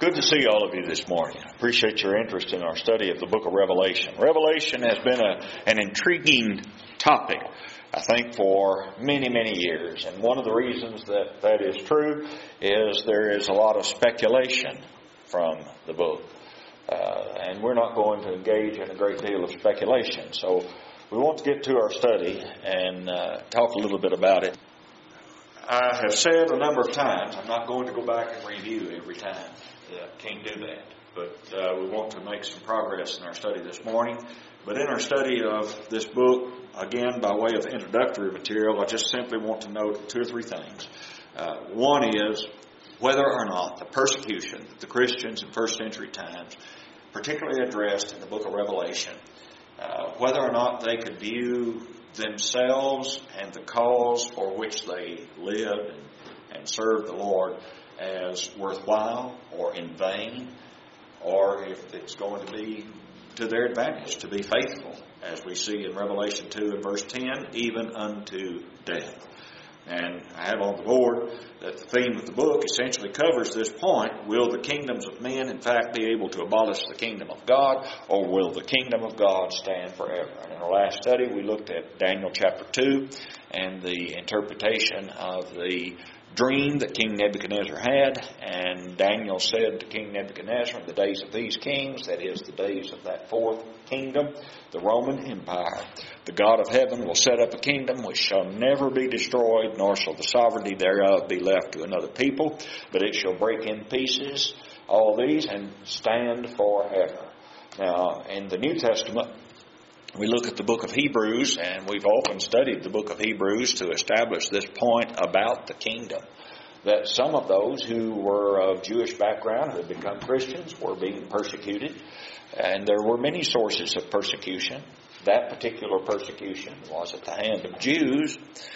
Good to see all of you this morning. I appreciate your interest in our study of the book of Revelation. Revelation has been an intriguing topic, I think, for many, many years. And one of the reasons that is true is there is a lot of speculation from the book. And we're not going to engage in a great deal of speculation. So we want to get to our study and talk a little bit about it. I have said a number of times, I'm not going to go back and review every time. Can't do that. But we want to make some progress in our study this morning. But in our study of this book, again, by way of introductory material, I just simply want to note two or three things. One is whether or not the persecution that the Christians in first century times, particularly addressed in the book of Revelation, whether or not they could view themselves and the cause for which they lived and served the Lord as worthwhile or in vain, or if it's going to be to their advantage to be faithful, as we see in Revelation 2 and verse 10, even unto death. And I have on the board that the theme of the book essentially covers this point. Will the kingdoms of men, in fact, be able to abolish the kingdom of God, or will the kingdom of God stand forever? And in our last study, we looked at Daniel chapter 2 and the interpretation of the dream that King Nebuchadnezzar had, and Daniel said to King Nebuchadnezzar, in the days of these kings, that is, the days of that fourth kingdom, the Roman Empire, the God of heaven will set up a kingdom which shall never be destroyed, nor shall the sovereignty thereof be left to another people, but it shall break in pieces all these and stand forever. Now, in the New Testament, we look at the book of Hebrews, and we've often studied the book of Hebrews to establish this point about the kingdom. That some of those who were of Jewish background, who had become Christians, were being persecuted. And there were many sources of persecution. That particular persecution was at the hand of Jews.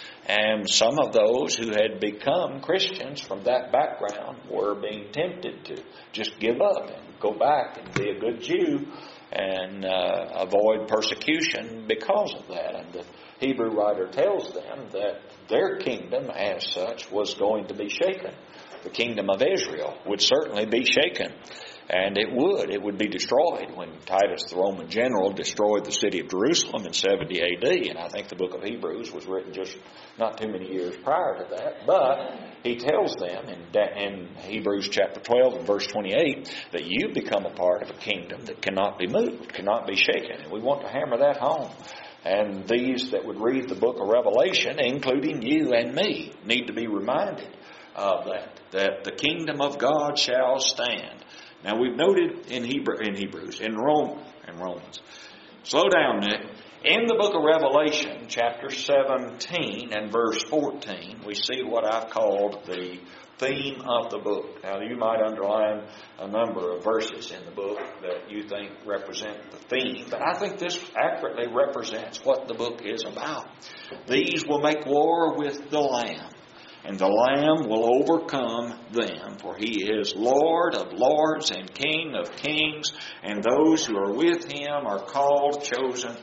And some of those who had become Christians from that background were being tempted to just give up and go back and be a good Jew and avoid persecution because of that. And the Hebrew writer tells them that their kingdom as such was going to be shaken. The kingdom of Israel would certainly be shaken. And it would be destroyed when Titus, the Roman general, destroyed the city of Jerusalem in 70 A.D. And I think the book of Hebrews was written just not too many years prior to that. But he tells them in Hebrews chapter 12 and verse 28 that you become a part of a kingdom that cannot be moved, cannot be shaken. And we want to hammer that home. And these that would read the book of Revelation, including you and me, need to be reminded of that the kingdom of God shall stand. Now, we've noted in Hebrews, in Romans. Slow down, Nick. In the book of Revelation, chapter 17 and verse 14, we see what I've called the theme of the book. Now, you might underline a number of verses in the book that you think represent the theme, but I think this accurately represents what the book is about. These will make war with the Lamb, and the Lamb will overcome them, for He is Lord of lords and King of kings, and those who are with Him are called, chosen,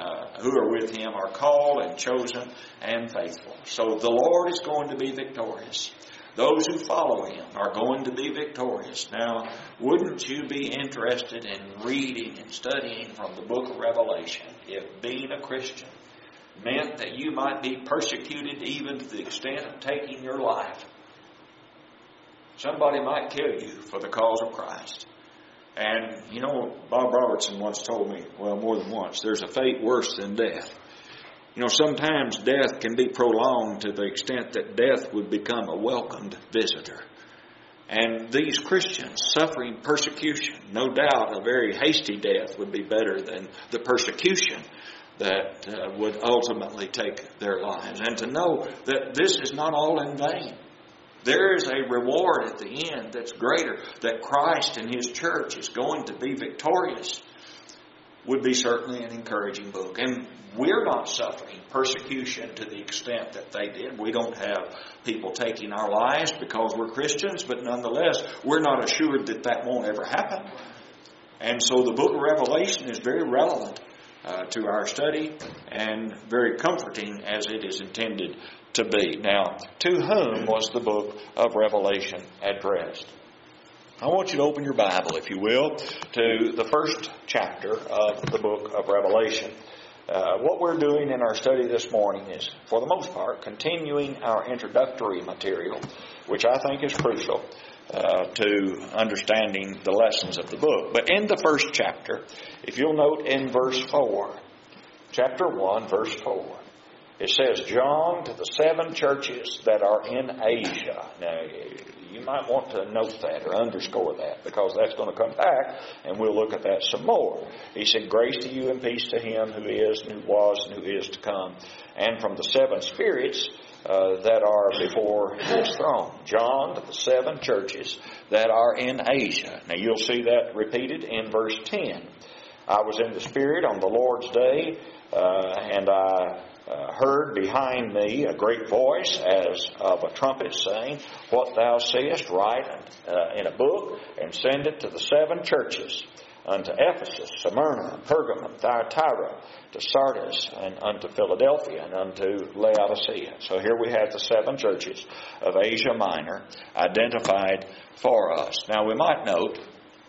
and chosen and faithful. So the Lord is going to be victorious. Those who follow Him are going to be victorious. Now, wouldn't you be interested in reading and studying from the book of Revelation if being a Christian meant that you might be persecuted even to the extent of taking your life? Somebody might kill you for the cause of Christ. And, you know, Bob Robertson once told me, well, more than once, there's a fate worse than death. You know, sometimes death can be prolonged to the extent that death would become a welcomed visitor. And these Christians suffering persecution, no doubt a very hasty death would be better than the persecution that would ultimately take their lives. And to know that this is not all in vain. There is a reward at the end that's greater, that Christ and His church is going to be victorious, would be certainly an encouraging book. And we're not suffering persecution to the extent that they did. We don't have people taking our lives because we're Christians, but nonetheless, we're not assured that that won't ever happen. And so the book of Revelation is very relevant to our study and very comforting as it is intended to be. Now, to whom was the book of Revelation addressed? I want you to open your Bible, if you will, to the first chapter of the book of Revelation. What we're doing in our study this morning is, for the most part, continuing our introductory material, which I think is crucial to understanding the lessons of the book. But in the first chapter, if you'll note in verse 4, chapter 1, verse 4, it says, John to the 7 churches that are in Asia. Now, you might want to note that or underscore that, because that's going to come back, and we'll look at that some more. He said, grace to you and peace to him who is, and who was, and who is to come, and from the 7 spirits that are before his throne. John to the 7 churches that are in Asia. Now, you'll see that repeated in verse 10. I was in the Spirit on the Lord's day, and I heard behind me a great voice as of a trumpet saying, What thou sayest, write in a book, and send it to the 7 churches, unto Ephesus, Smyrna, Pergamum, Thyatira, to Sardis, and unto Philadelphia, and unto Laodicea. So here we have the 7 churches of Asia Minor identified for us. Now we might note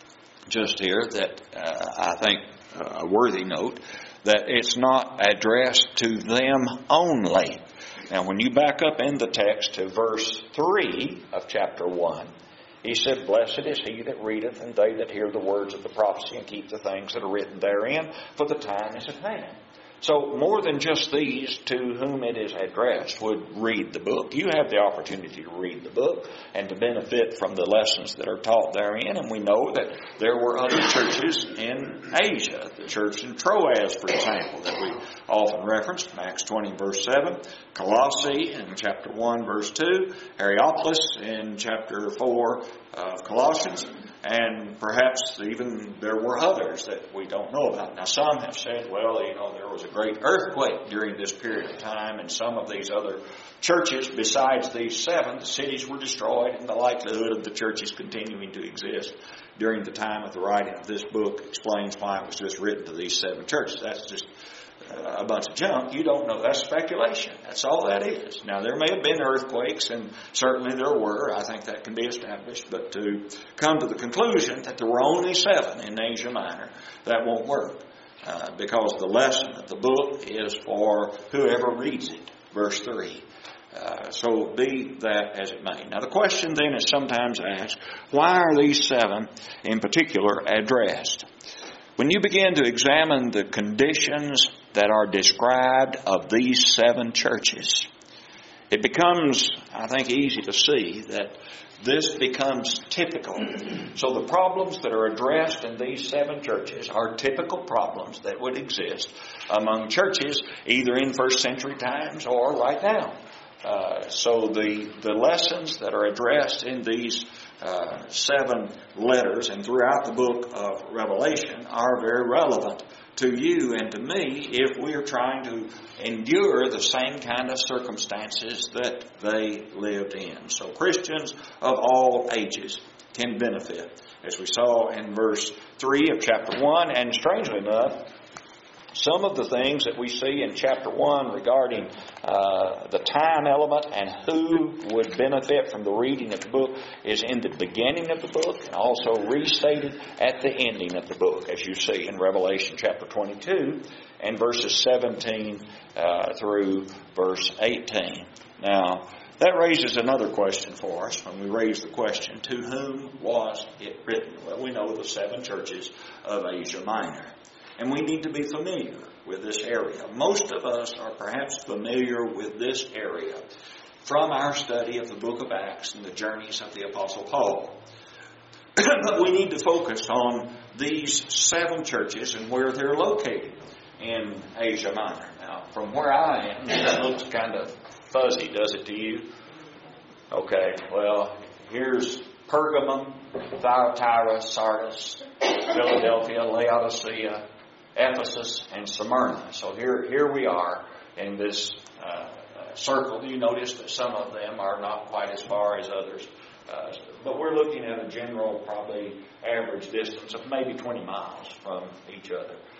just here that I think a worthy note, that it's not addressed to them only. Now, when you back up in the text to verse 3 of chapter 1, he said, Blessed is he that readeth, and they that hear the words of the prophecy, and keep the things that are written therein, for the time is at hand. So, more than just these to whom it is addressed would read the book. You have the opportunity to read the book and to benefit from the lessons that are taught therein. And we know that there were other churches in Asia. The church in Troas, for example, that we often reference, Acts 20, verse 7. Colossae in chapter 1, verse 2. Hierapolis in chapter 4 of Colossians. And perhaps even there were others that we don't know about. Now, some have said, well, there was a great earthquake during this period of time, and some of these other churches, besides these 7, the cities were destroyed, and the likelihood of the churches continuing to exist during the time of the writing of this book explains why it was just written to these 7 churches. That's just a bunch of junk. You don't know. That's speculation. That's all that is. Now, there may have been earthquakes, and certainly there were. I think that can be established. But to come to the conclusion that there were only 7 in Asia Minor, that won't work. Because the lesson of the book is for whoever reads it. Verse 3. So be that as it may. Now, the question then is sometimes asked, why are these 7 in particular addressed? When you begin to examine the conditions that are described of these 7 churches, it becomes, I think, easy to see that this becomes typical. So the problems that are addressed in these 7 churches are typical problems that would exist among churches either in first century times or right now. So the lessons that are addressed in these 7 letters and throughout the book of Revelation are very relevant to you and to me if we are trying to endure the same kind of circumstances that they lived in. So Christians of all ages can benefit, as we saw in verse 3 of chapter 1, and strangely enough, some of the things that we see in chapter 1 regarding the time element and who would benefit from the reading of the book is in the beginning of the book and also restated at the ending of the book, as you see in Revelation chapter 22 and verses 17 through verse 18. Now, that raises another question for us when we raise the question, to whom was it written? Well, we know the 7 churches of Asia Minor. And we need to be familiar with this area. Most of us are perhaps familiar with this area from our study of the book of Acts and the journeys of the Apostle Paul. But we need to focus on these 7 churches and where they're located in Asia Minor. Now, from where I am, that looks kind of fuzzy, does it to you? Okay, well, here's Pergamum, Thyatira, Sardis, Philadelphia, Laodicea, Ephesus, and Smyrna. So here we are in this circle. You notice that some of them are not quite as far as others. But we're looking at a general, probably average distance of maybe 20 miles from each other.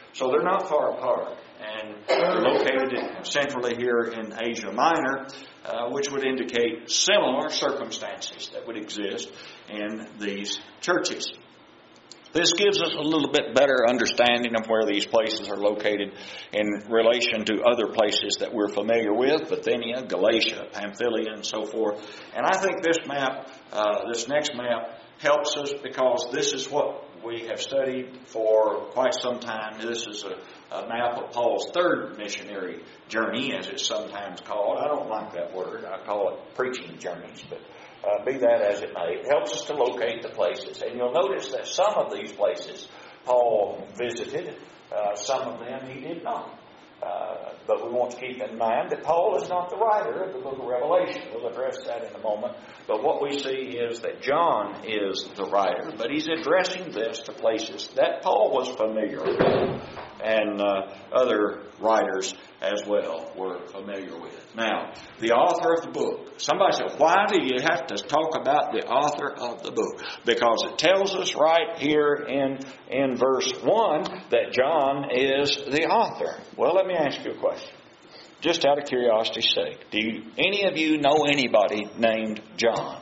So they're not far apart. And they're located centrally here in Asia Minor, which would indicate similar circumstances that would exist in these churches. This gives us a little bit better understanding of where these places are located in relation to other places that we're familiar with, Bithynia, Galatia, Pamphylia, and so forth. And I think this map, this next map, helps us because this is what we have studied for quite some time. This is a map of Paul's third missionary journey, as it's sometimes called. I don't like that word. I call it preaching journeys, but be that as it may. It helps us to locate the places. And you'll notice that some of these places Paul visited, some of them he did not. But we want to keep in mind that Paul is not the writer of the book of Revelation. We'll address that in a moment. But what we see is that John is the writer, but he's addressing this to places that Paul was familiar with, and other writers as well were familiar with. Now, the author of the book. Somebody said, why do you have to talk about the author of the book? Because it tells us right here in verse 1 that John is the author. Well, let me ask you a question. Just out of curiosity's sake. Do any of you know anybody named John?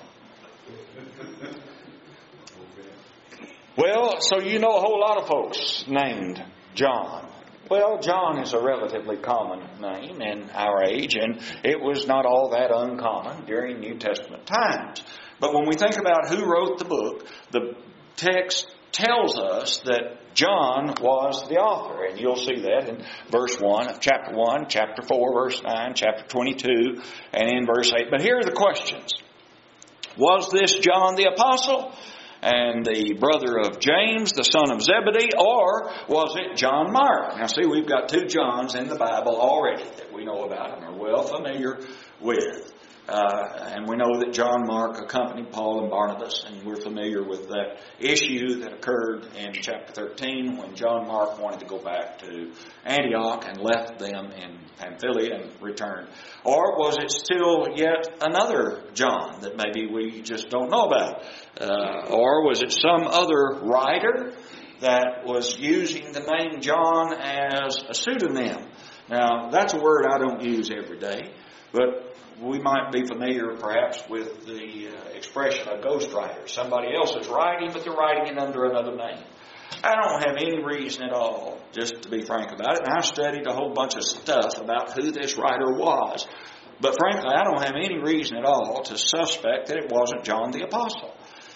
Well, so you know a whole lot of folks named John. Well, John is a relatively common name in our age, and it was not all that uncommon during New Testament times. But when we think about who wrote the book, the text tells us that John was the author, and you'll see that in verse 1 of chapter 1, chapter 4, verse 9, chapter 22, and in verse 8. But here are the questions. Was this John the Apostle and the brother of James, the son of Zebedee, or was it John Mark? Now see, we've got two Johns in the Bible already that we know about and are well familiar with. And we know that John Mark accompanied Paul and Barnabas, and we're familiar with that issue that occurred in chapter 13 when John Mark wanted to go back to Antioch and left them in Pamphylia and returned. Or was it still yet another John that maybe we just don't know about? Or was it some other writer that was using the name John as a pseudonym? Now, that's a word I don't use every day, but we might be familiar perhaps with the expression of ghostwriter. Somebody else is writing, but they're writing it under another name. I don't have any reason at all, just to be frank about it, and I studied a whole bunch of stuff about who this writer was. But frankly, I don't have any reason at all to suspect that it wasn't John the Apostle.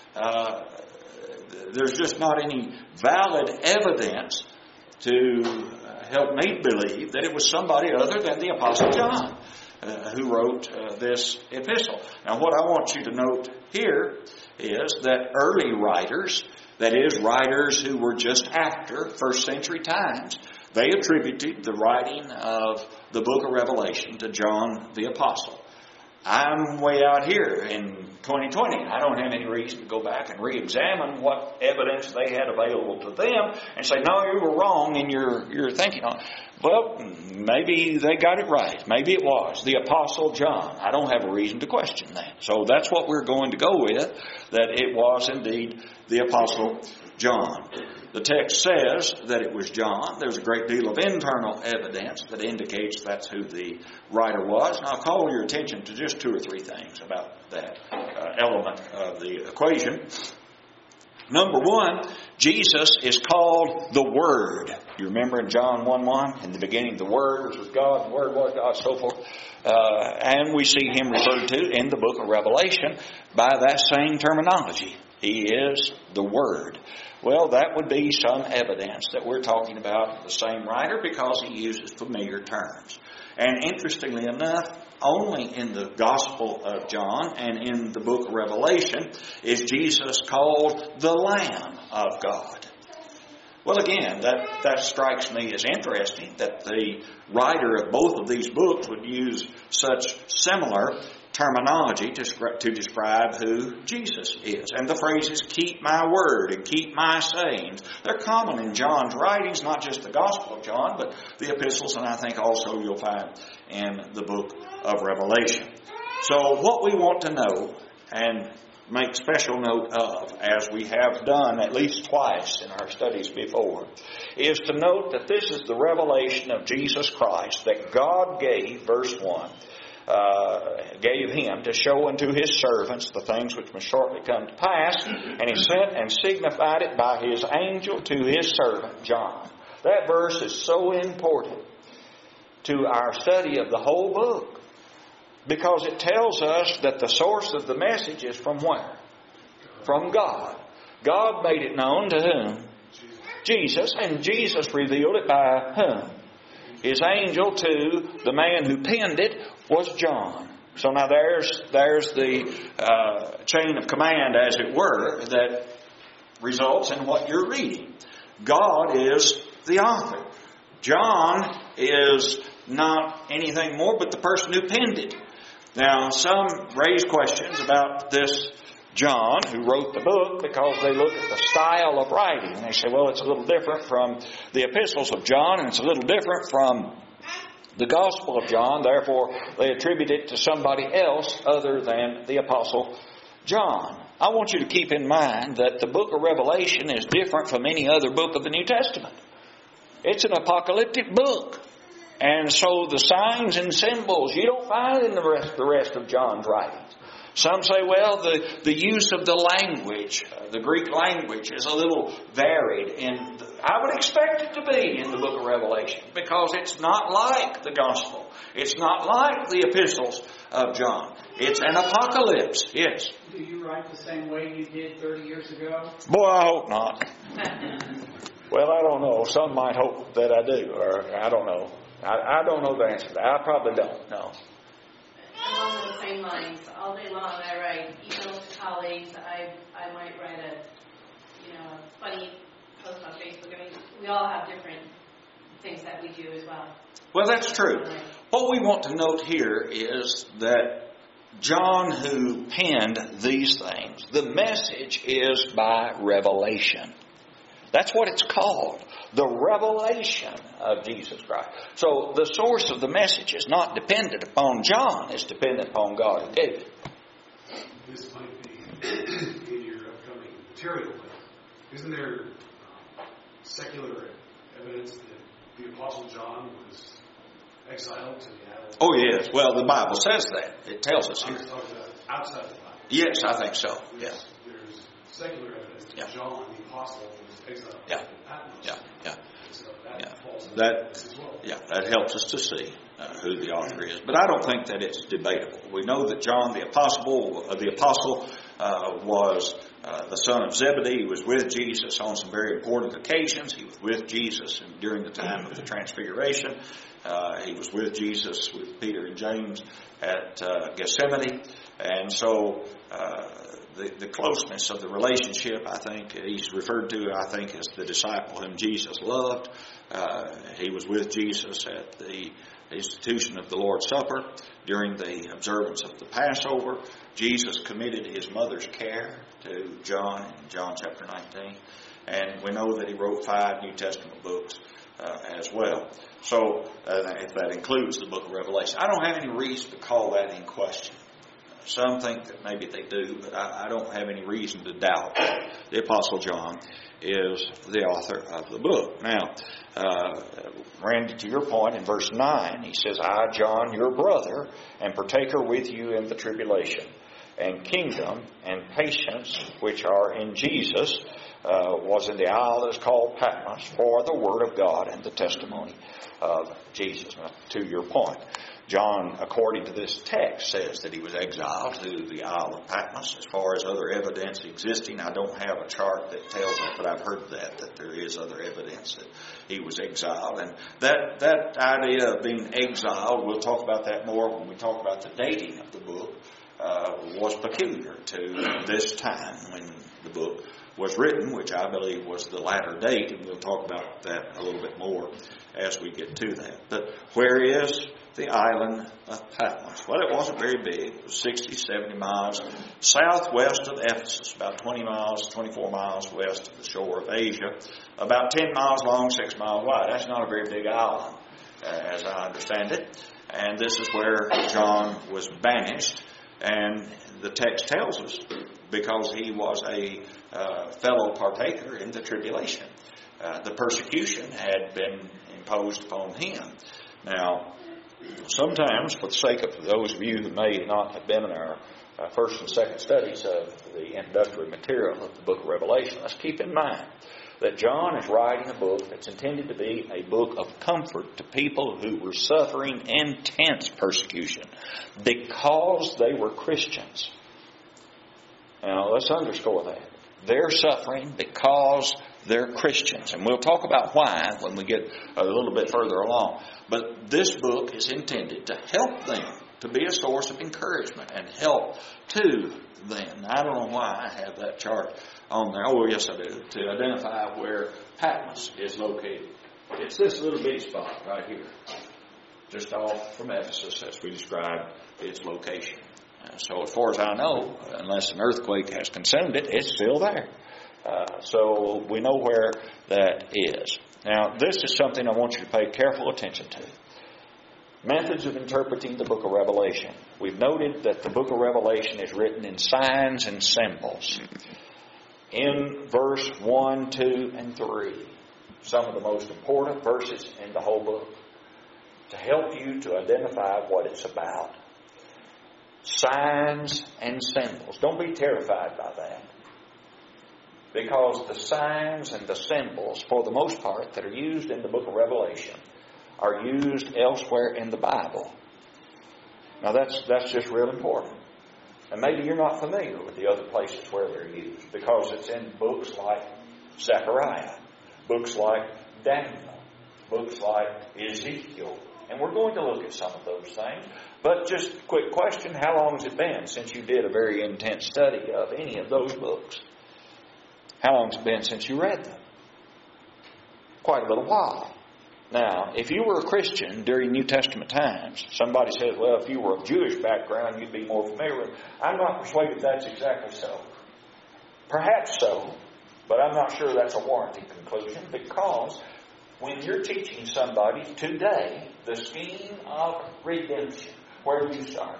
There's just not any valid evidence to help me believe that it was somebody other than the Apostle John who wrote this epistle. Now, what I want you to note here is that early writers, that is, writers who were just after first century times, they attributed the writing of the book of Revelation to John the Apostle. I'm way out here in 2020. I don't have any reason to go back and re-examine what evidence they had available to them and say, no, you were wrong in your thinking on it. Well, maybe they got it right. Maybe it was the Apostle John. I don't have a reason to question that. So that's what we're going to go with, that it was indeed the Apostle John. The text says that it was John. There's a great deal of internal evidence that indicates that's who the writer was. And I'll call your attention to just two or three things about that element of the equation. Number one, Jesus is called the Word. You remember in John 1:1, in the beginning the Word, which was God, the Word was God, so forth. And we see Him referred to in the book of Revelation by that same terminology. He is the Word. Well, that would be some evidence that we're talking about the same writer because he uses familiar terms. And interestingly enough, only in the Gospel of John and in the book of Revelation is Jesus called the Lamb of God. Well, again, that strikes me as interesting that the writer of both of these books would use such similar terminology to describe who Jesus is. And the phrases, keep my word and keep my sayings, they're common in John's writings, not just the Gospel of John, but the epistles, and I think also you'll find in the book of Revelation. So what we want to know, and make special note of, as we have done at least twice in our studies before, is to note that this is the revelation of Jesus Christ that God gave, verse 1, gave Him to show unto His servants the things which must shortly come to pass, and He sent and signified it by His angel to His servant John. That verse is so important to our study of the whole book, because it tells us that the source of the message is from where? From God. God made it known to whom? Jesus. And Jesus revealed it by whom? His angel to the man who penned it was John. So now there's the chain of command, as it were, that results in what you're reading. God is the author. John is not anything more but the person who penned it. Now, some raise questions about this John who wrote the book because they look at the style of writing. And they say, well, it's a little different from the epistles of John, and it's a little different from the Gospel of John. Therefore, they attribute it to somebody else other than the Apostle John. I want you to keep in mind that the book of Revelation is different from any other book of the New Testament. It's an apocalyptic book. And so the signs and symbols you don't find in the rest of John's writings. Some say, well, the use of the language, the Greek language, is a little varied. And I would expect it to be in the book of Revelation, because it's not like the Gospel. It's not like the epistles of John. It's an apocalypse, yes. Do you write the same way you did 30 years ago? Boy, I hope not. Well, I don't know. Some might hope that I do, or I don't know. I don't know the answer to that. I probably don't know. Along those same lines, all day long I write emails to colleagues. I might write a funny post on Facebook. I mean, we all have different things that we do as well. Well, that's true. What we want to note here is that John, who penned these things, the message is by revelation. That's what it's called. The revelation of Jesus Christ. So the source of the message is not dependent upon John. It's dependent upon God who gave it. This might be in your upcoming material, but isn't there secular evidence that the Apostle John was exiled to the island? Oh, yes. Well, the Bible says that. It tells us here. I'm talking about outside the Bible. Yes, I think so. There's secular evidence that John, the Apostle, was exiled to Patmos. Yeah. So that falls into that, as well. Yeah, that helps us to see who the author is. But I don't think that it's debatable. We know that John the Apostle was the son of Zebedee. He was with Jesus on some very important occasions. He was with Jesus during the time of the Transfiguration. He was with Jesus, with Peter and James at Gethsemane. And so the closeness of the relationship, I think, he's referred to, I think, as the disciple whom Jesus loved. He was with Jesus at the institution of the Lord's Supper during the observance of the Passover. Jesus committed his mother's care to John in John chapter 19. And we know that he wrote 5 New Testament books as well. So if that includes the book of Revelation, I don't have any reason to call that in question. Some think that maybe they do, but I don't have any reason to doubt that the Apostle John is the author of the book. Now, Randy, to your point, in verse 9, he says, I, John, your brother, and partaker with you in the tribulation, and kingdom, and patience, which are in Jesus, was in the isle that is called Patmos, for the word of God and the testimony of Jesus. Now, to your point, John, according to this text, says that he was exiled to the Isle of Patmos. As far as other evidence existing, I don't have a chart that tells me, but I've heard that there is other evidence that he was exiled. And that idea of being exiled, we'll talk about that more when we talk about the dating of the book, was peculiar to this time when the book was written, which I believe was the latter date, and we'll talk about that a little bit more as we get to that. But where is the island of Patmos? Well, it wasn't very big. It was 60, 70 miles southwest of Ephesus, about 20 miles, 24 miles west of the shore of Asia, about 10 miles long, 6 miles wide. That's not a very big island, as I understand it. And this is where John was banished. And the text tells us because he was a fellow partaker in the tribulation. The persecution had been imposed upon him. Now, sometimes, for the sake of those of you who may not have been in our first and second studies of the introductory material of the book of Revelation, let's keep in mind that John is writing a book that's intended to be a book of comfort to people who were suffering intense persecution because they were Christians. Now, let's underscore that. They're suffering because they're Christians. And we'll talk about why when we get a little bit further along. But this book is intended to help them, to be a source of encouragement and help to them. I don't know why I have that chart on there. Oh, yes, I do. To identify where Patmos is located. It's this little bitty spot right here, just off from Ephesus as we described its location. So as far as I know, unless an earthquake has consumed it, it's still there. So we know where that is. Now, this is something I want you to pay careful attention to. Methods of interpreting the book of Revelation. We've noted that the book of Revelation is written in signs and symbols. In verse 1, 2, and 3, some of the most important verses in the whole book, to help you to identify what it's about. Signs and symbols. Don't be terrified by that. Because the signs and the symbols, for the most part, that are used in the book of Revelation are used elsewhere in the Bible. Now that's just real important. And maybe you're not familiar with the other places where they're used, because it's in books like Zechariah, books like Daniel, books like Ezekiel. And we're going to look at some of those things. But just a quick question, how long has it been since you did a very intense study of any of those books? How long has it been since you read them? Quite a little while. Now, if you were a Christian during New Testament times, somebody says, well, if you were of Jewish background, you'd be more familiar with it. I'm not persuaded that's exactly so. Perhaps so, but I'm not sure that's a warranted conclusion, because when you're teaching somebody today the scheme of redemption, where do you start?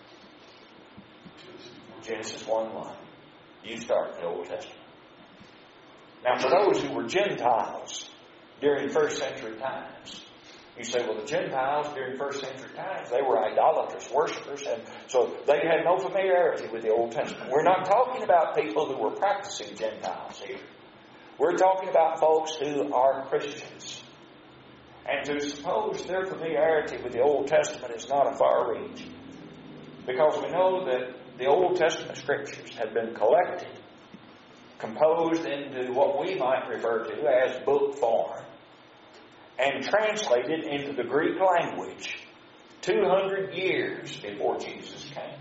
Genesis 1:1. You start in the Old Testament. Now, for those who were Gentiles during first century times, you say, well, the Gentiles during first century times, they were idolatrous worshipers, and so they had no familiarity with the Old Testament. We're not talking about people who were practicing Gentiles here. We're talking about folks who are Christians. And to suppose their familiarity with the Old Testament is not a far reach, because we know that the Old Testament Scriptures have been collected, composed into what we might refer to as book form, and translated into the Greek language 200 years before Jesus came.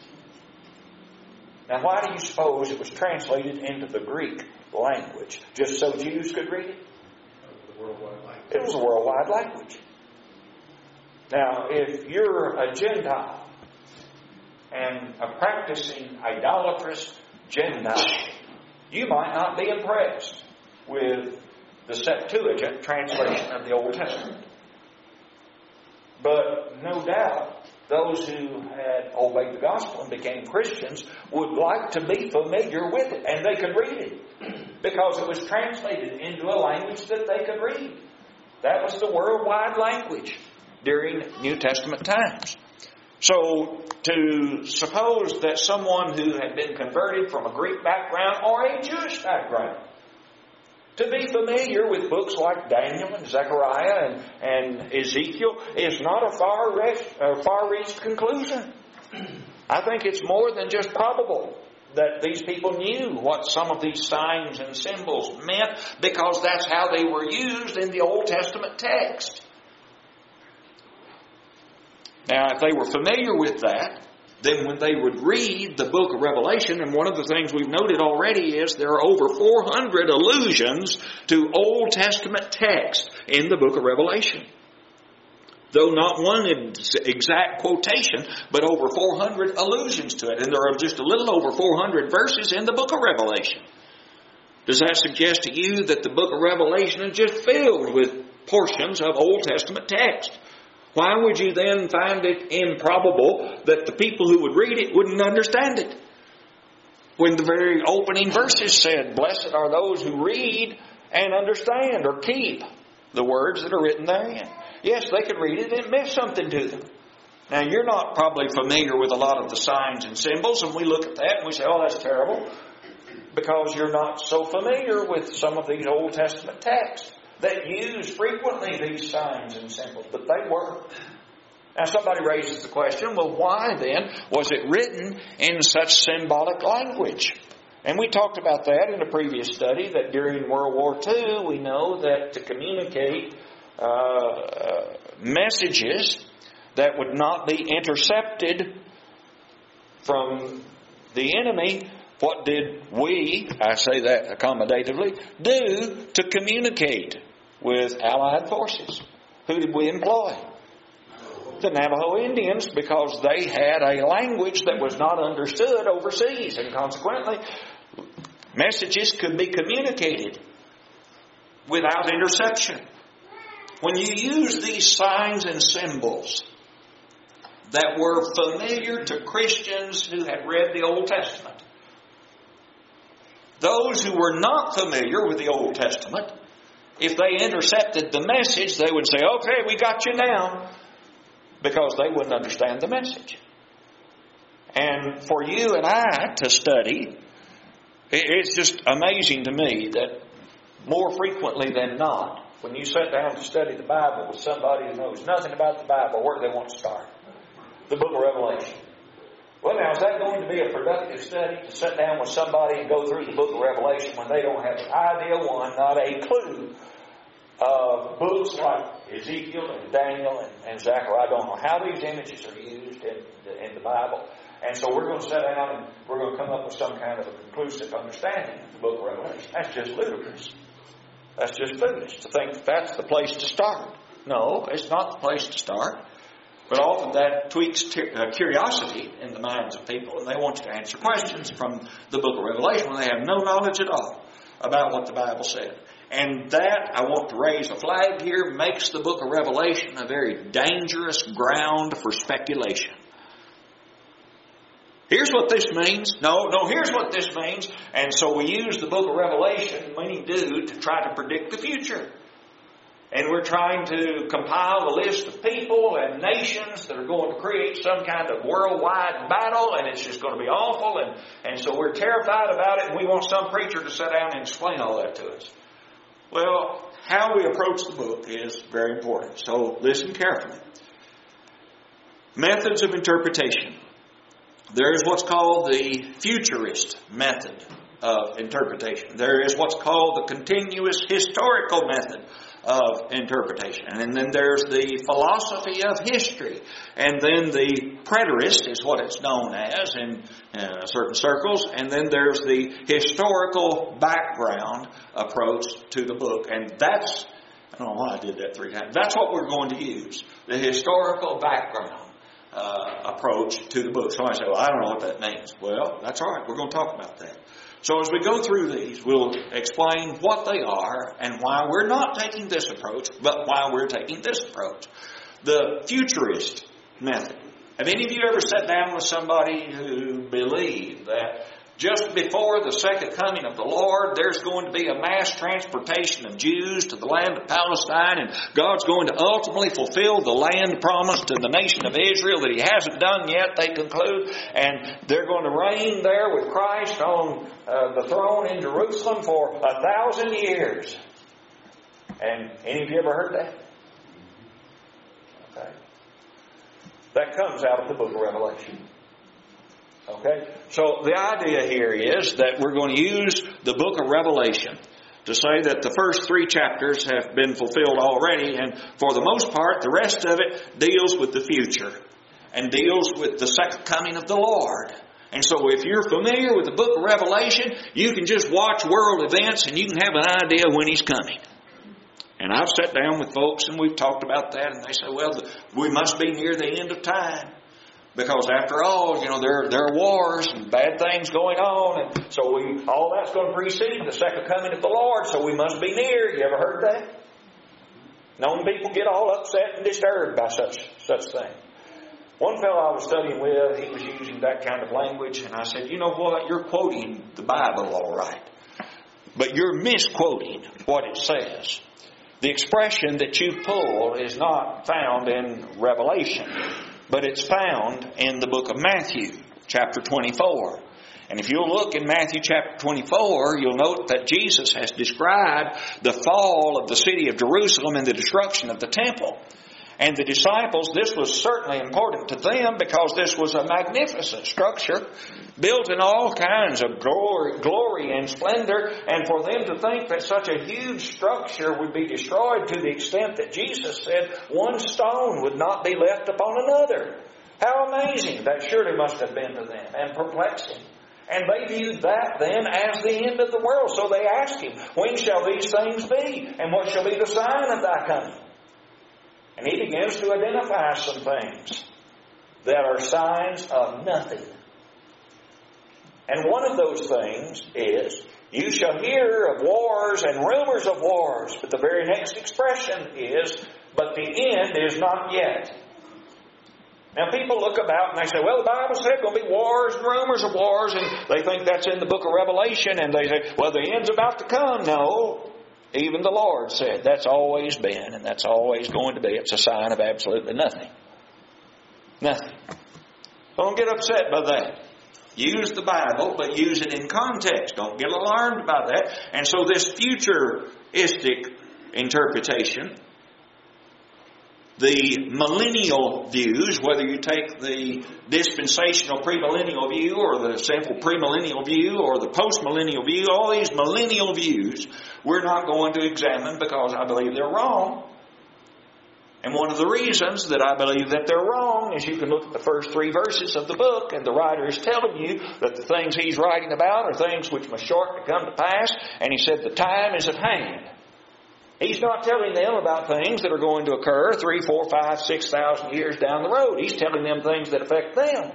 Now, why do you suppose it was translated into the Greek language? Just so Jews could read it? It was a worldwide language. Now, if you're a Gentile and a practicing idolatrous Gentile, you might not be impressed with the Septuagint translation of the Old Testament. But no doubt, those who had obeyed the gospel and became Christians would like to be familiar with it, and they could read it, because it was translated into a language that they could read. That was the worldwide language during New Testament times. So, to suppose that someone who had been converted from a Greek background or a Jewish background to be familiar with books like Daniel and Zechariah and Ezekiel is not a far-reached conclusion. I think it's more than just probable that these people knew what some of these signs and symbols meant, because that's how they were used in the Old Testament text. Now, if they were familiar with that, then when they would read the book of Revelation, and one of the things we've noted already is there are over 400 allusions to Old Testament text in the book of Revelation. Though not one exact quotation, but over 400 allusions to it. And there are just a little over 400 verses in the book of Revelation. Does that suggest to you that the book of Revelation is just filled with portions of Old Testament text? Why would you then find it improbable that the people who would read it wouldn't understand it? When the very opening verses said, blessed are those who read and understand or keep the words that are written therein. Yes, they could read it and it meant something to them. Now, you're not probably familiar with a lot of the signs and symbols, and we look at that and we say, oh, that's terrible, because you're not so familiar with some of these Old Testament texts that use frequently these signs and symbols, but they were. Now, somebody raises the question, well, why then was it written in such symbolic language? And we talked about that in a previous study, that during World War II, we know that to communicate messages that would not be intercepted from the enemy, what did we, I say that accommodatively, do to communicate with Allied forces? Who did we employ? The Navajo Indians, because they had a language that was not understood overseas, and consequently messages could be communicated without interception. When you use these signs and symbols that were familiar to Christians who had read the Old Testament, those who were not familiar with the Old Testament, if they intercepted the message, they would say, okay, we got you now, because they wouldn't understand the message. And for you and I to study, it's just amazing to me that more frequently than not, when you sit down to study the Bible with somebody who knows nothing about the Bible, where do they want to start? The book of Revelation. Well, now, is that going to be a productive study to sit down with somebody and go through the book of Revelation when they don't have an idea, not a clue of books like Ezekiel and Daniel and Zechariah? I don't know how these images are used in the Bible. And so we're going to sit down and we're going to come up with some kind of a conclusive understanding of the book of Revelation. That's just ludicrous. That's just foolish to think that's the place to start. No, it's not the place to start. But often that tweaks curiosity in the minds of people, and they want you to answer questions from the book of Revelation when they have no knowledge at all about what the Bible said. And that, I want to raise a flag here, makes the book of Revelation a very dangerous ground for speculation. Here's what this means. No, here's what this means. And so we use the book of Revelation, many do, to try to predict the future. And we're trying to compile a list of people and nations that are going to create some kind of worldwide battle, and it's just going to be awful. And so we're terrified about it, and we want some preacher to sit down and explain all that to us. Well, how we approach the book is very important. So listen carefully. Methods of interpretation. There is what's called the futurist method of interpretation. There is what's called the continuous historical method of interpretation. And then there's the philosophy of history. And then the preterist is what it's known as in certain circles. And then there's the historical background approach to the book. And that's, I don't know why I did that 3 times. That's what we're going to use. The historical background approach to the book. Somebody say, well, I don't know what that means. Well, that's all right. We're going to talk about that. So as we go through these, we'll explain what they are and why we're not taking this approach, but why we're taking this approach. The futurist method. Have any of you ever sat down with somebody who believed that just before the second coming of the Lord, there's going to be a mass transportation of Jews to the land of Palestine, and God's going to ultimately fulfill the land promised to the nation of Israel that He hasn't done yet, they conclude, and they're going to reign there with Christ on the throne in Jerusalem for 1,000 years. And any of you ever heard that? Okay. That comes out of the book of Revelation. Okay? So the idea here is that we're going to use the book of Revelation to say that the first 3 chapters have been fulfilled already, and for the most part, the rest of it deals with the future and deals with the second coming of the Lord. And so if you're familiar with the book of Revelation, you can just watch world events and you can have an idea when He's coming. And I've sat down with folks and we've talked about that, and they say, well, we must be near the end of time. Because after all, there are wars and bad things going on, and so all that's going to precede the second coming of the Lord, so we must be near. You ever heard that? Known people get all upset and disturbed by such things. One fellow I was studying with, he was using that kind of language, and I said, you know what, you're quoting the Bible all right, but you're misquoting what it says. The expression that you pulled is not found in Revelation, but it's found in the book of Matthew, chapter 24. And if you'll look in Matthew chapter 24, you'll note that Jesus has described the fall of the city of Jerusalem and the destruction of the temple. And the disciples, this was certainly important to them because this was a magnificent structure built in all kinds of glory and splendor. And for them to think that such a huge structure would be destroyed to the extent that Jesus said one stone would not be left upon another. How amazing that surely must have been to them, and perplexing. And they viewed that then as the end of the world. So they asked Him, when shall these things be? And what shall be the sign of Thy coming? And He begins to identify some things that are signs of nothing. And one of those things is, you shall hear of wars and rumors of wars. But the very next expression is, but the end is not yet. Now people look about and they say, well, the Bible said going to be wars and rumors of wars, and they think that's in the book of Revelation, and they say, well, the end's about to come. No. Even the Lord said that's always been and that's always going to be. It's a sign of absolutely nothing. Nothing. Don't get upset by that. Use the Bible, but use it in context. Don't get alarmed by that. And so this futuristic interpretation, the millennial views, whether you take the dispensational premillennial view or the simple premillennial view or the postmillennial view, all these millennial views, we're not going to examine because I believe they're wrong. And one of the reasons that I believe that they're wrong is you can look at the first 3 verses of the book, and the writer is telling you that the things he's writing about are things which must shortly come to pass, and he said the time is at hand. He's not telling them about things that are going to occur 3, 4, 5, 6,000 years down the road. He's telling them things that affect them.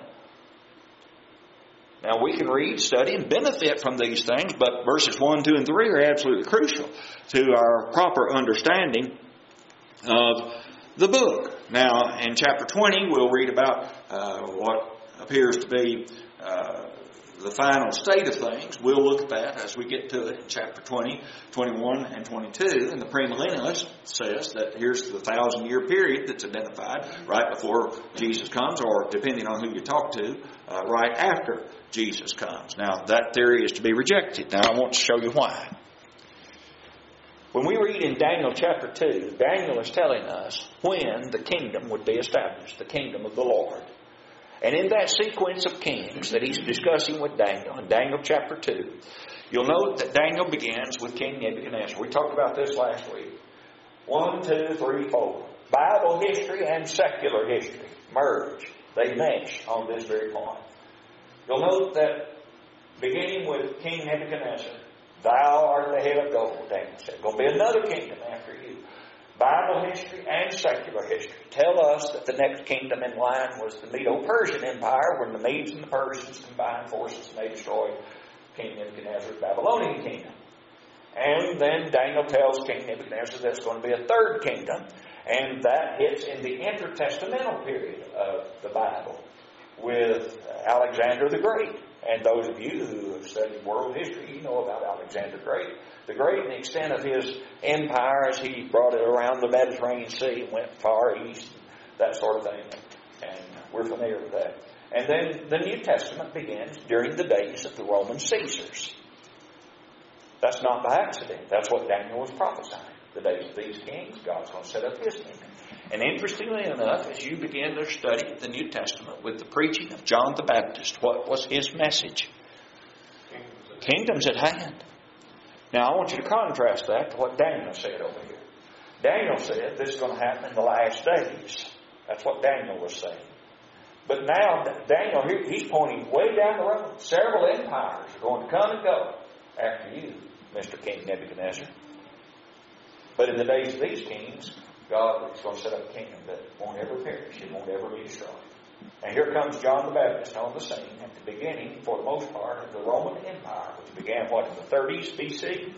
Now we can read, study, and benefit from these things, but verses 1, 2, and 3 are absolutely crucial to our proper understanding of the book. Now in chapter 20 we'll read about what appears to be the final state of things. We'll look at that as we get to it in chapter 20, 21, and 22. And the premillennialist says that here's the 1,000-year period that's identified right before Jesus comes, or depending on who you talk to, right after Jesus comes. Now, that theory is to be rejected. Now, I want to show you why. When we read in Daniel chapter 2, Daniel is telling us when the kingdom would be established, the kingdom of the Lord. And in that sequence of kings that he's discussing with Daniel, in Daniel chapter 2, you'll note that Daniel begins with King Nebuchadnezzar. We talked about this last week. 1, 2, 3, 4. Bible history and secular history merge. They mesh on this very point. You'll note that beginning with King Nebuchadnezzar, thou art the head of gold, Daniel said. Going to be another kingdom after you. Bible history and secular history tell us that the next kingdom in line was the Medo-Persian Empire, when the Medes and the Persians combined forces and they destroyed King Nebuchadnezzar's Babylonian kingdom. And then Daniel tells King Nebuchadnezzar there's going to be a third kingdom, and that hits in the intertestamental period of the Bible with Alexander the Great. And those of you who have studied world history, you know about Alexander the Great and the extent of his empire as he brought it around the Mediterranean Sea and went far east, that sort of thing. And we're familiar with that. And then the New Testament begins during the days of the Roman Caesars. That's not by accident. That's what Daniel was prophesying. The days of these kings, God's going to set up His kingdom. And interestingly enough, as you begin to study the New Testament with the preaching of John the Baptist, what was his message? Kingdom's at hand. Now I want you to contrast that to what Daniel said over here. Daniel said this is going to happen in the last days. That's what Daniel was saying. But now Daniel, he's pointing way down the road. Several empires are going to come and go after you, Mr. King Nebuchadnezzar. But in the days of these kings, God is going to set up a kingdom that won't ever perish. It won't ever be destroyed. And here comes John the Baptist on the scene at the beginning, for the most part, of the Roman Empire, which began, in the 30s BC?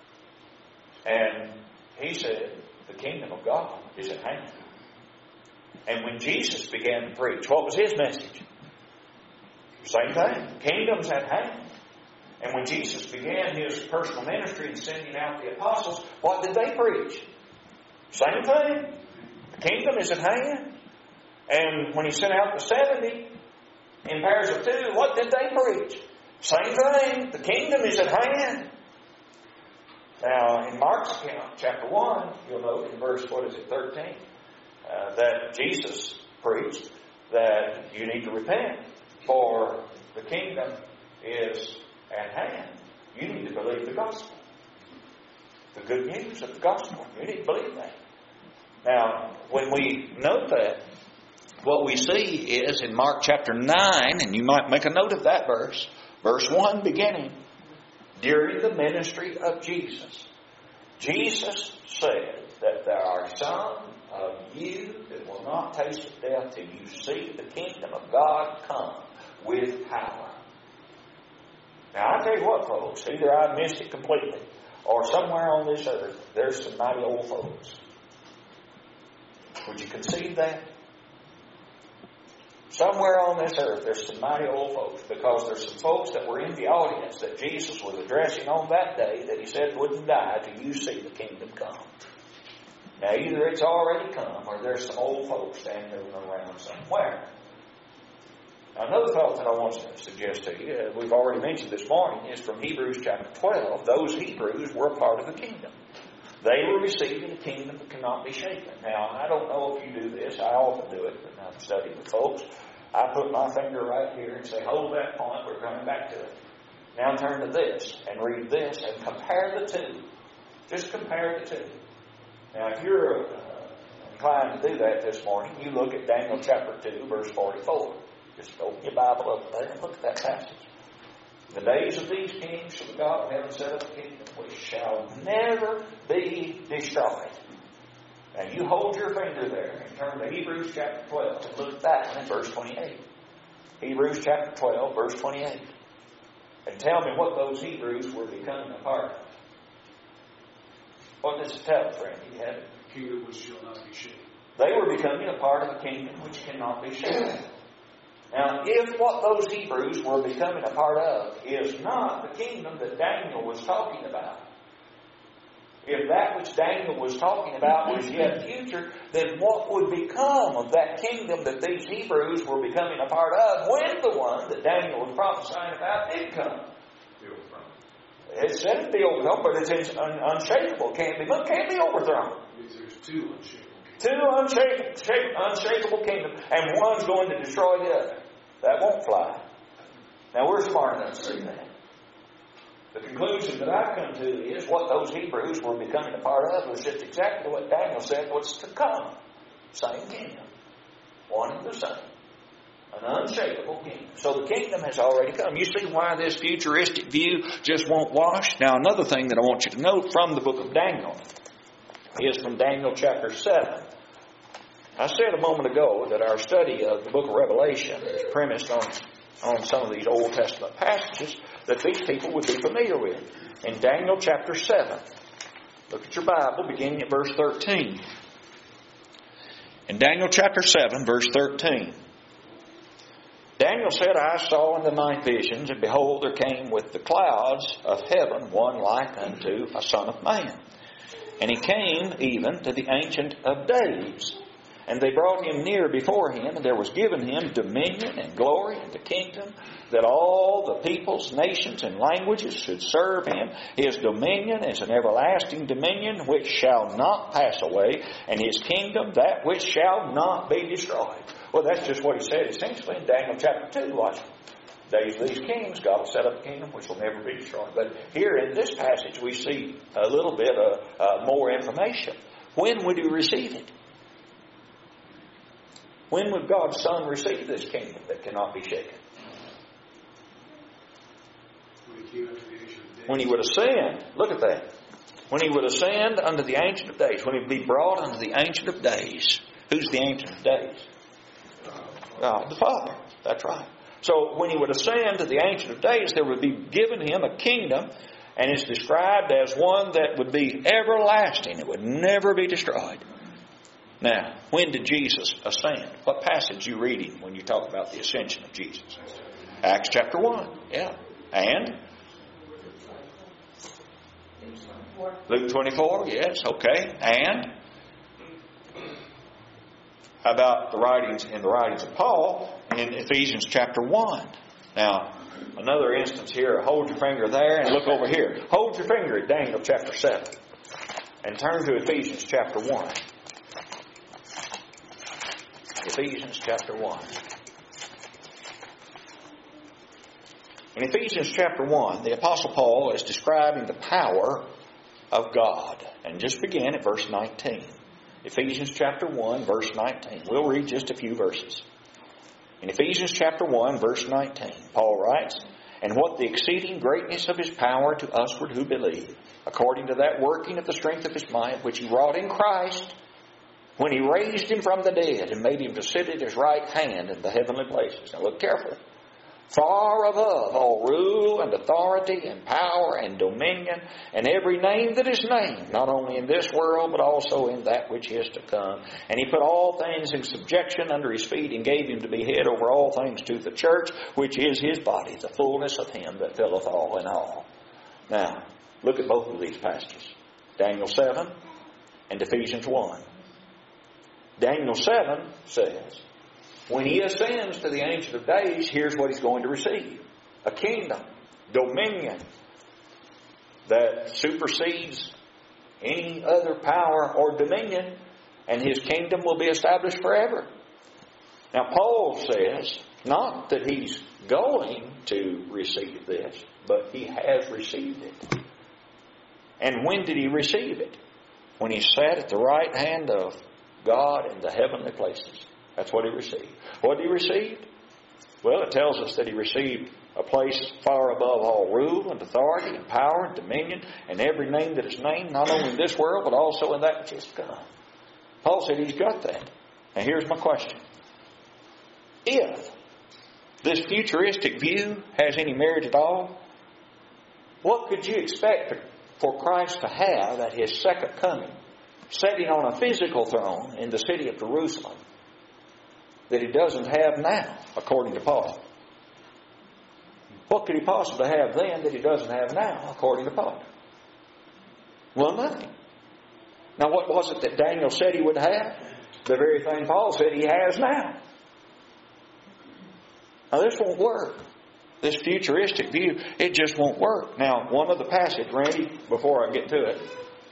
And he said, the kingdom of God is at hand. And when Jesus began to preach, what was His message? Same thing. Kingdom's at hand. And when Jesus began His personal ministry and sending out the apostles, what did they preach? Same thing. The kingdom is at hand. And when He sent out the 70 in pairs of 2, what did they preach? Same thing. The kingdom is at hand. Now, in Mark's account, chapter 1, you'll note in verse, 13, that Jesus preached that you need to repent, for the kingdom is at hand. You need to believe the gospel. The good news of the gospel. You need to believe that. Now, when we note that, what we see is in Mark chapter 9, and you might make a note of that verse, verse 1 beginning, during the ministry of Jesus, Jesus said that there are some of you that will not taste of death till you see the kingdom of God come with power. Now, I tell you what, folks, either I missed it completely, or somewhere on this earth, there's some mighty old folks. Would you conceive that? Somewhere on this earth, there's some mighty old folks, because there's some folks that were in the audience that Jesus was addressing on that day that He said wouldn't die till you see the kingdom come. Now, either it's already come, or there's some old folks standing around somewhere. Now, another thought that I want to suggest to you, we've already mentioned this morning, is from Hebrews chapter 12. Those Hebrews were a part of the kingdom. They were receiving a kingdom that cannot be shaken. Now, I don't know if you do this. I often do it when I'm studying with folks. I put my finger right here and say, hold that point. We're coming back to it. Now turn to this and read this and compare the two. Just compare the two. Now, if you're inclined to do that this morning, you look at Daniel chapter 2, verse 44. Just open your Bible up there and look at that passage. In the days of these kings shall the God of heaven set up a kingdom which shall never be destroyed. Now you hold your finger there and turn to Hebrews chapter 12 and look at that in verse 28. Hebrews chapter 12, verse 28. And tell me what those Hebrews were becoming a part of. What does it tell, friend? You have it. The kingdom which shall not be shaken. They were becoming a part of the kingdom which cannot be shaken. Now, if what those Hebrews were becoming a part of is not the kingdom that Daniel was talking about, if that which Daniel was talking about was yet future, then what would become of that kingdom that these Hebrews were becoming a part of when the one that Daniel was prophesying about did come? It said it'd be overthrown, but it's unshakable. Can't be overthrown. There's two unshakable kingdoms. Two unshakable kingdoms, and one's going to destroy the other. That won't fly. Now, we're smart enough to see that. The conclusion that I've come to is what those Hebrews were becoming a part of was just exactly what Daniel said was to come. Same kingdom. One and the same. An unshakable kingdom. So the kingdom has already come. You see why this futuristic view just won't wash? Now, another thing that I want you to note from the book of Daniel is from Daniel chapter 7. I said a moment ago that our study of the book of Revelation is premised on some of these Old Testament passages that these people would be familiar with. In Daniel chapter 7, look at your Bible beginning at verse 13. In Daniel chapter 7, verse 13, Daniel said, I saw in the night visions, and behold, there came with the clouds of heaven one like unto a son of man. And he came even to the Ancient of Days. And they brought him near before him, and there was given him dominion and glory and the kingdom, that all the peoples, nations, and languages should serve him. His dominion is an everlasting dominion which shall not pass away, and his kingdom that which shall not be destroyed. Well, that's just what he said essentially in Daniel chapter 2. Watch. Days of these kings, God will set up a kingdom which will never be destroyed. But here in this passage we see a little bit of more information. When would he receive it? When would God's Son receive this kingdom that cannot be shaken? When he would ascend. Look at that. When he would ascend unto the Ancient of Days. When he would be brought unto the Ancient of Days. Who's the Ancient of Days? God the Father. That's right. So when he would ascend to the Ancient of Days, there would be given him a kingdom, and it's described as one that would be everlasting. It would never be destroyed. Now, when did Jesus ascend? What passage you reading when you talk about the ascension of Jesus? Acts chapter 1. Yeah. And? Luke 24. Yes. Okay. And? How about the writings of Paul in Ephesians chapter 1? Now, another instance here. Hold your finger there and look over here. Hold your finger at Daniel chapter 7. And turn to Ephesians chapter 1. Ephesians chapter 1. In Ephesians chapter 1, the Apostle Paul is describing the power of God. And just begin at verse 19. Ephesians chapter 1, verse 19. We'll read just a few verses. In Ephesians chapter 1, verse 19, Paul writes, "And what the exceeding greatness of His power to usward who believe, according to that working of the strength of His might, which He wrought in Christ, when He raised Him from the dead and made Him to sit at His right hand in the heavenly places." Now look carefully. "Far above all rule and authority and power and dominion and every name that is named, not only in this world but also in that which is to come. And He put all things in subjection under His feet and gave Him to be head over all things to the church, which is His body, the fullness of Him that filleth all in all." Now, look at both of these passages. Daniel 7 and Ephesians 1. Daniel 7 says, when He ascends to the Ancient of Days, here's what He's going to receive. A kingdom, dominion, that supersedes any other power or dominion, and His kingdom will be established forever. Now Paul says, not that he's going to receive this, but he has received it. And when did he receive it? When he sat at the right hand of God in the heavenly places. That's what he received. What did he receive? Well, it tells us that he received a place far above all rule and authority and power and dominion and every name that is named, not only in this world but also in that which is to come. Paul said he's got that. Now here's my question. If this futuristic view has any merit at all, what could you expect for Christ to have at His second coming, sitting on a physical throne in the city of Jerusalem, that He doesn't have now, according to Paul? What could He possibly have then that He doesn't have now, according to Paul? Well, nothing. Now, what was it that Daniel said he would have? The very thing Paul said he has now. Now, this won't work. This futuristic view, it just won't work. Now, one other passage, Randy, before I get to it.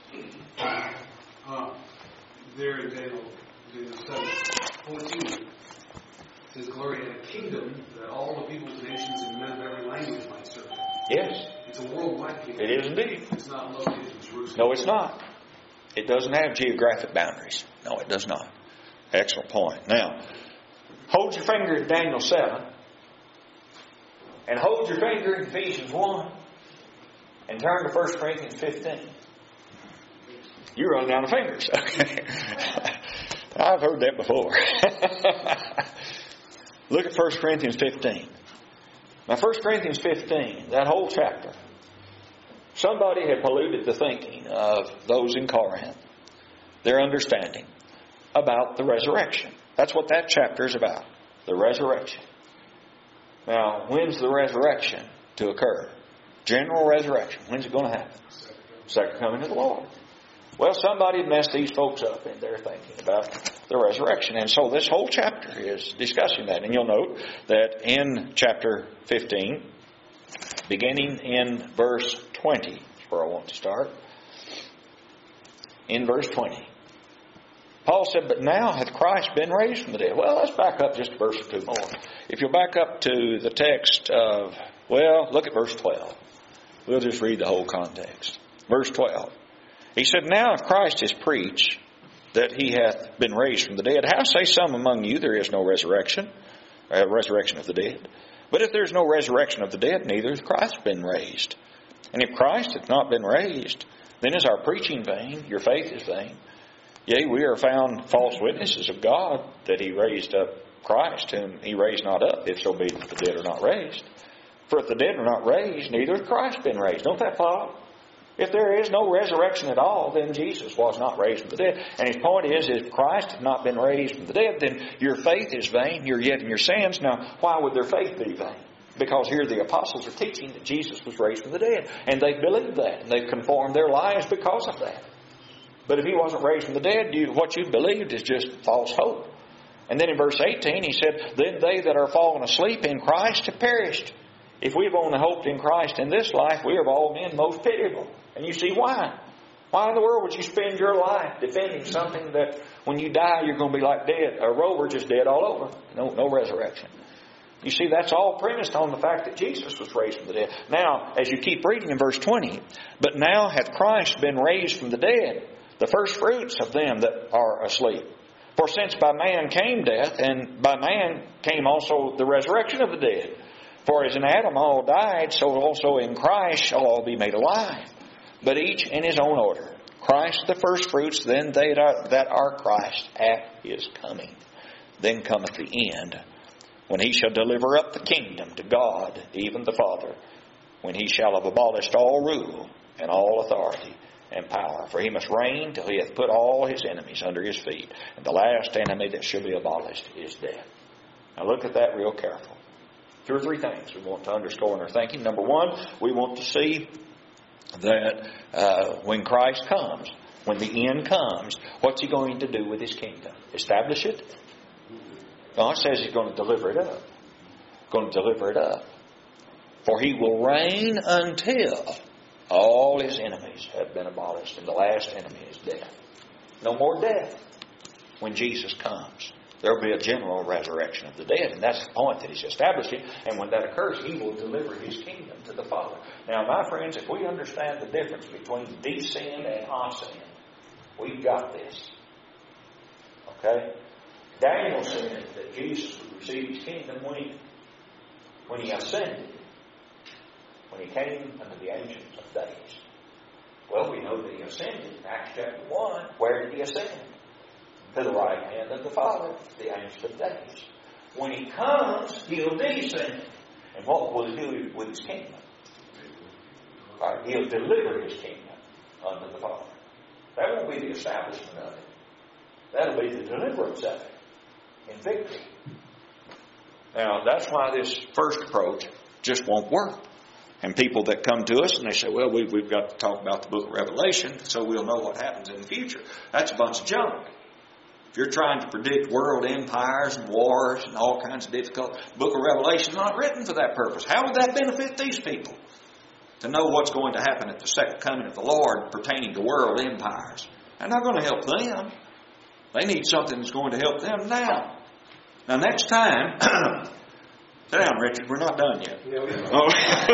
There in Daniel 7:14, it says, "Glory in a kingdom that all the peoples, nations, and men of every language might serve." Yes. It's a worldwide kingdom. It is indeed. It's not located in Jerusalem. No, it's not. It doesn't have geographic boundaries. No, it does not. Excellent point. Now, hold your finger at Daniel 7. And hold your finger in Ephesians 1. And turn to 1 Corinthians 15. You run down the fingers. Okay. I've heard that before. Look at 1 Corinthians 15. Now 1 Corinthians 15, that whole chapter, somebody had polluted the thinking of those in Corinth, their understanding about the resurrection. That's what that chapter is about, the resurrection. Now, when's the resurrection to occur? General resurrection. When's it going to happen? Second coming of the Lord. Well, somebody had messed these folks up in their thinking about the resurrection. And so this whole chapter is discussing that. And you'll note that in chapter 15, beginning in verse 20, is where I want to start. In verse 20, Paul said, "But now hath Christ been raised from the dead." Well, let's back up just a verse or two more. If you'll back up to the text of, well, look at verse 12. We'll just read the whole context. Verse 12. He said, "Now if Christ is preached that He hath been raised from the dead, how say some among you there is no resurrection of the dead? But if there is no resurrection of the dead, neither hath Christ been raised. And if Christ hath not been raised, then is our preaching vain, your faith is vain. Yea, we are found false witnesses of God that He raised up Christ, whom He raised not up, if so be that the dead are not raised. For if the dead are not raised, neither hath Christ been raised." Don't that follow? If there is no resurrection at all, then Jesus was not raised from the dead. And his point is, if Christ had not been raised from the dead, then your faith is vain. You're yet in your sins. Now, why would their faith be vain? Because here the apostles are teaching that Jesus was raised from the dead. And they believe that. And they've conformed their lives because of that. But if he wasn't raised from the dead, what you believed is just false hope. And then in verse 18 he said, then they that are fallen asleep in Christ have perished. If we've only hoped in Christ in this life, we are of all men most pitiable. And you see why. Why in the world would you spend your life defending something that when you die you're going to be like dead, a rover just dead all over? No resurrection. You see, that's all premised on the fact that Jesus was raised from the dead. Now, as you keep reading in verse 20, but now hath Christ been raised from the dead, the first fruits of them that are asleep. For since by man came death, and by man came also the resurrection of the dead. For as in Adam all died, so also in Christ shall all be made alive. But each in his own order. Christ the first fruits, then they that are Christ at his coming. Then cometh the end, when he shall deliver up the kingdom to God, even the Father, when he shall have abolished all rule and all authority and power. For he must reign till he hath put all his enemies under his feet. And the last enemy that shall be abolished is death. Now look at that real careful. 2 or 3 things we want to underscore in our thinking. Number one, we want to see that when Christ comes, when the end comes, what's he going to do with his kingdom? Establish it? God says he's going to deliver it up. Going to deliver it up. For he will reign until all his enemies have been abolished, and the last enemy is death. No more death when Jesus comes. There will be a general resurrection of the dead, and that's the point that he's establishing. And when that occurs, he will deliver his kingdom to the Father. Now, my friends, if we understand the difference between descend and ascend, we've got this. Okay? Daniel said that Jesus would receive his kingdom when he ascended, when he came unto the Ancient of Days. Well, we know that he ascended. Acts chapter 1, where did he ascend? To the right hand of the Father, the Ancient of Days. When he comes, he'll descend. And what will he do with his kingdom? Right, he'll deliver his kingdom unto the Father. That won't be the establishment of it. That'll be the deliverance of it in victory. Now, that's why this first approach just won't work. And people that come to us and they say, well, we've got to talk about the book of Revelation so we'll know what happens in the future. That's a bunch of junk. If you're trying to predict world empires and wars and all kinds of difficult, the book of Revelation is not written for that purpose. How would that benefit these people? To know what's going to happen at the second coming of the Lord pertaining to world empires. They're not going to help them. They need something that's going to help them now. Now next time, sit down, Richard, we're not done yet. Oh.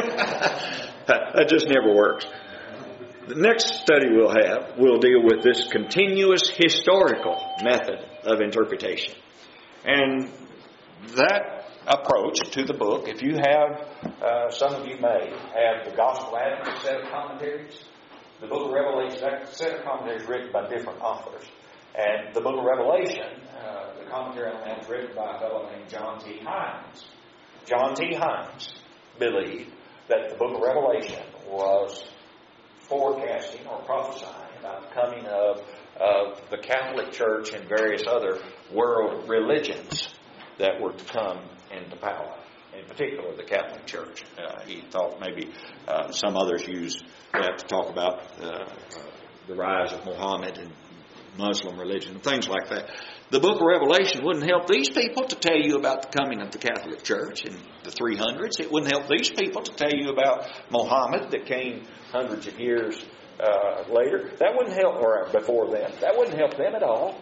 That just never works. The next study we'll have will deal with this continuous historical method of interpretation. And that approach to the book, if you have, some of you may have the Gospel Advent set of commentaries, the book of Revelation, that set of commentaries written by different authors. And the book of Revelation, the commentary on that is written by a fellow named John T. Himes. John T. Himes believed that the book of Revelation was forecasting or prophesying about the coming of the Catholic Church and various other world religions that were to come into power. In particular, the Catholic Church. He thought maybe some others used that to talk about the rise of Muhammad and Muslim religion and things like that. The book of Revelation wouldn't help these people to tell you about the coming of the Catholic Church in the 300s. It wouldn't help these people to tell you about Muhammad that came hundreds of years later. That wouldn't help, or before them. That wouldn't help them at all.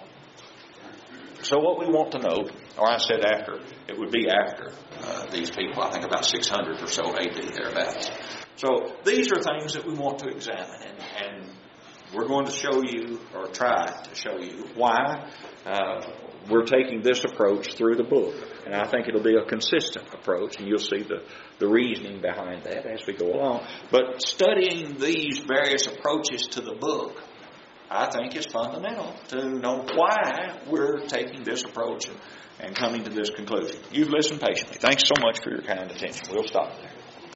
So what we want to know, or I said after, it would be after these people, I think about 600 or so AD, thereabouts. So these are things that we want to examine, and we're going to show you, or try to show you, why we're taking this approach through the book. And I think it'll be a consistent approach, and you'll see the reasoning behind that as we go along. But studying these various approaches to the book, I think is fundamental to know why we're taking this approach and coming to this conclusion. You've listened patiently. Thanks so much for your kind attention. We'll stop there.